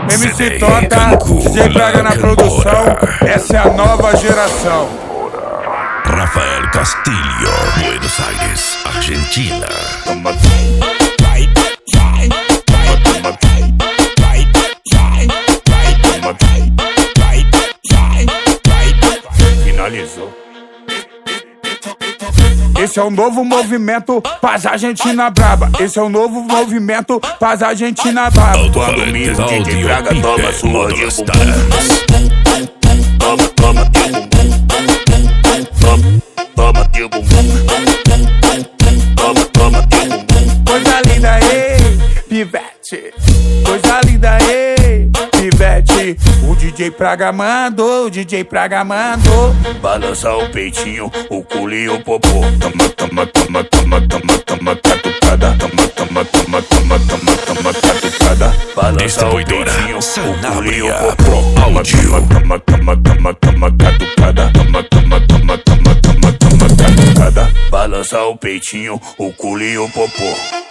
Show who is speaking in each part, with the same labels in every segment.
Speaker 1: MC Tota, DJ Praga na produção, essa é a nova geração.
Speaker 2: Rafael Castillo, Buenos Aires, Argentina.
Speaker 1: Finalizou. Esse é o novo movimento, paz Argentina braba. Esse é o novo movimento, paz Argentina braba.
Speaker 2: Quando mira o DJ Praga toma sua de
Speaker 3: Toma, toma teu bumbum. Toma teu bumbum. Toma teu bumbum.
Speaker 1: Coisa linda, ei, pivete. Coisa linda, ei, pivete. O DJ Praga mandou, o DJ Praga mandou.
Speaker 3: Balança o peitinho, o culo e o popô. Toma, toma, toma, toma, toma, toma, catucada. Toma, toma, toma, toma, toma, toma, catucada. Balança o peitinho, o culo e o popô. Toma, toma, toma, toma, toma, catucada. Toma, toma, toma, toma, toma, toma, catucada. Balança o peitinho, o culo e o popô.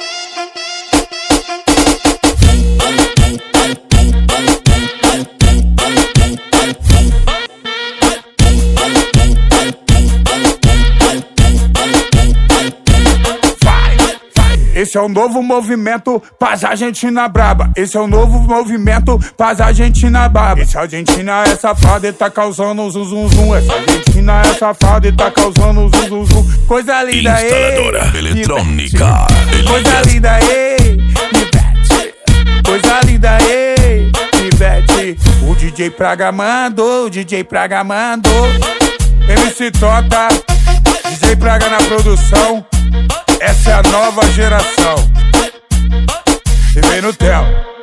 Speaker 1: Esse é o novo movimento, paz Argentina braba. Esse é o novo movimento, paz Argentina braba. Esse Argentina é safado e tá causando zum zum zum. Essa Argentina é safado e tá causando zum zum zum. Coisa linda,
Speaker 2: instaladora
Speaker 1: ei,
Speaker 2: eletrônica.
Speaker 1: Coisa linda, ei, pivete. Coisa linda, ei, pivete. O DJ Praga mandou, o DJ Praga mandou. MC Tota, DJ Praga na produção. Essa é a nova geração. E vem no tel.